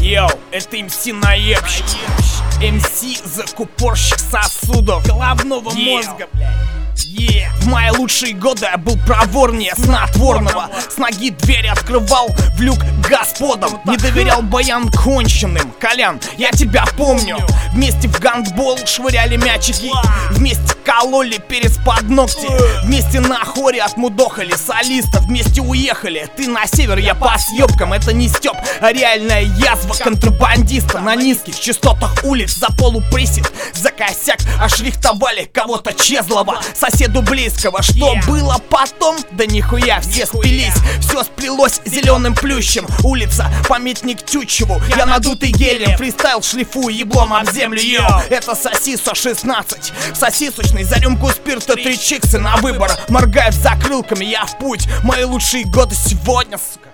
Йоу, это МС наебщик, МС закупорщик сосудов головного мозга, блядь. В мои лучшие годы я был проворнее снотворного. С ноги дверь открывал в люк господам. Не доверял баян конченым. Колян, я тебя помню. Вместе в гандбол швыряли мячики. Вместе кололи перец под ногти. Вместе на хоре отмудохали солистов. Вместе уехали. Ты на север, я по съебкам. Это не стёб, а реальная язва контрабандиста. На низких частотах улиц за полуприсед, за косяк ошрихтовали кого-то чезлого, соседу близкого. Что было потом? Да нихуя, все спились. Все сплелось зеленым плющем. Улица, памятник Тютчеву. Я надутый гелем, фристайл шлифую еблом об землю. Йоу, это сосиса 16. Сосисочный за рюмку спирта 3 чиксы на выбор. Моргая закрылками, я в путь. Мои лучшие годы сегодня, сука.